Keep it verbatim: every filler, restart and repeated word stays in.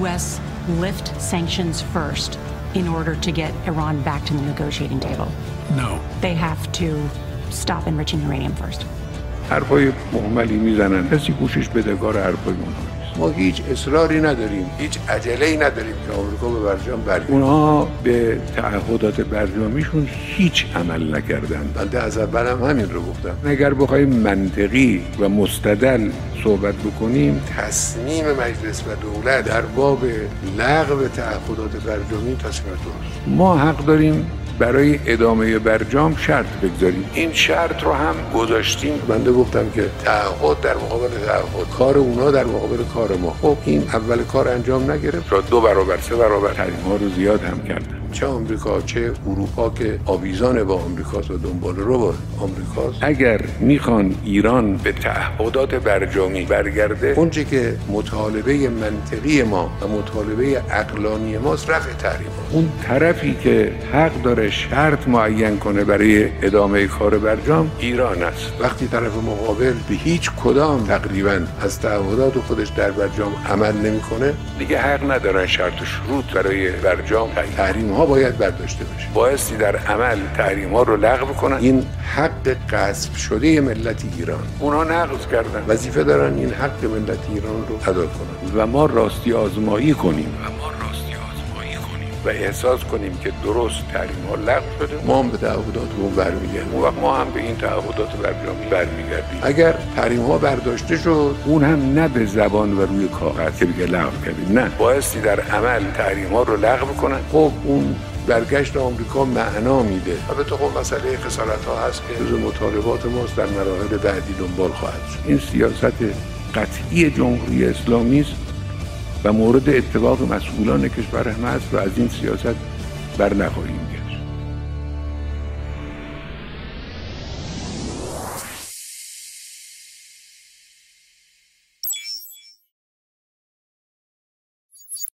U S lift sanctions first in order to get Iran back to the negotiating table? No. They have to stop enriching uranium first. حرفای محملی میزنن، کسی گوشش بدهکار حرفای اونها. ما هیچ اصراری نداریم، هیچ عجله‌ای نداریم که آمریکا به برجام برگرده. اونها به تعهدات برجامیشون هیچ عمل نکردن. بنده از اول هم همین رو گفتم. اگر بخوایم منطقی و مستدل صحبت بکنیم، تصمیم مجلس و دولت در باب لغو تعهدات برجامی تصمیم درست. ما حق داریم برای ادامه برجام شرط بگذاریم. این شرط رو هم گذاشتیم. بنده گفتم که تعهد در مقابل تعهد، کار اونا در مقابل کار ما. خب این اول کار انجام نگرفت، را دو برابر سه برابر تحریم ها رو زیاد هم کردن. چه آمریکا چه اروپا که آویزان با آمریکاست و دنبال رو با آمریکاست. اگر میخوان ایران به تعهدات برجامی برگرده، اونچه که مطالبه منطقی ما و مطالبه عقلانی ماست رفع تحریم ها. اون طرفی که حق داره شرط معین کنه برای ادامه کار برجام ایران است. وقتی طرف مقابل به هیچ کدام تقریبا از تعهدات خودش در برجام عمل نمیکنه، دیگه حق ندارن شرط و شروط برای برجام تحریم ها باید برداشته بشه. بایستی در عمل تحریم ها رو لغو کنن. این حق غصب شده ملت ایران، اونها نقض کردن، وظیفه دارن این حق ملت ایران رو ادا کنن و ما راستی آزمایی کنیم و ما راستی آزمایی کنیم و احساس کنیم که درست تحریم ها لغو شده، ما هم به تعهداتمون برمیگردیم و ما هم به این تعهدات برجامی برمیگردیم. اگر تحریم ها برداشته شد، اون هم نه به زبان و روی کاغذ که بگه لغو کردیم، نه، بایستی در عمل تحریم ها رو لغو کنن. خب اون برگشت آمریکا معنا میده. البته خب مسئله خسارت ها هست که جزو مطالبات ماست، در مراحل بعدی دنبال خواهد شد. این سیاست قطعی جمهوری اسلامی است و مورد اتفاق مسئولان کشور هم هست و از این سیاست بر نخواهیم گرفت.